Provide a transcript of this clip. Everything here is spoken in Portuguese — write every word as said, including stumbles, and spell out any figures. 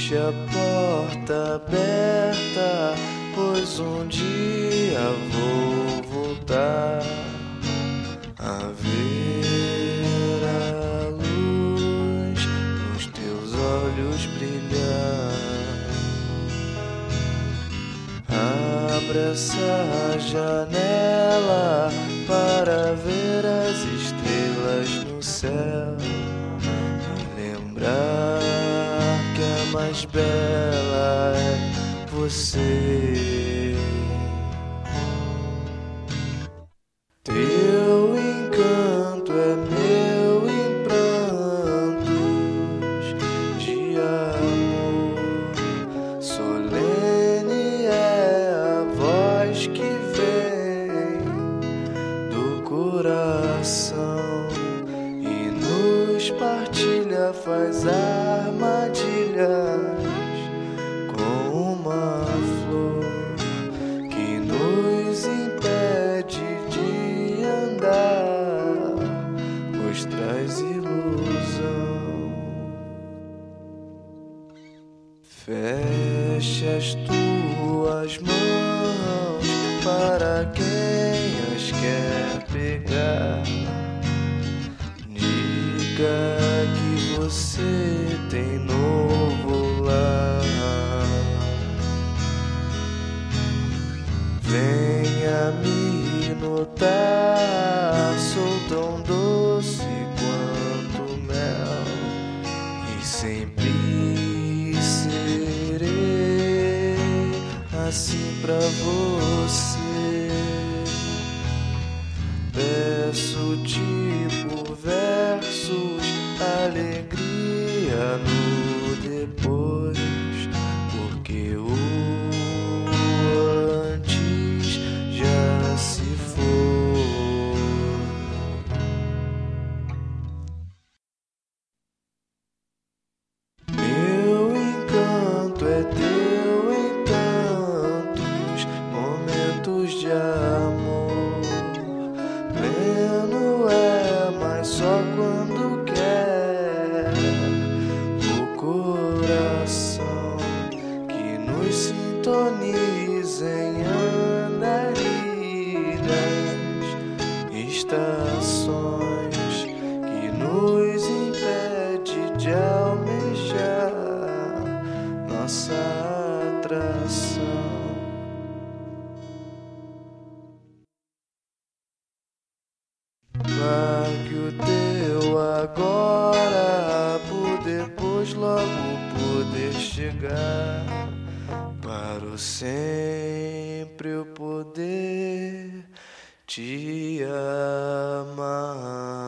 deixe a porta aberta, pois um dia vou voltar a ver a luz nos teus olhos brilhar. Abra essa janela para ver as estrelas no céu e lembrar que a mais bela é você. Teu encanto é meu em prantos de amor, solene é a voz que vem do coração e nos partilha, faz armadilhas com uma flor que nos impede de andar, pois traz ilusão. Feche as tuas mãos para quem as quer pegar. Diga que você tem novo lar. Venha me notar, sou tão doce quanto mel e sempre serei assim pra você. Peço-te por versos, alegria no depois, porque o antes já se foi. Meu encanto é teu em tantos momentos de amor. Pleno é, mas só quando quer. O coração que nos sintoniza em andarilhas, estações que nos impede de almejar nossa atração. Largue o teu agora, por depois logo poder chegar, para o sempre eu poder te amar.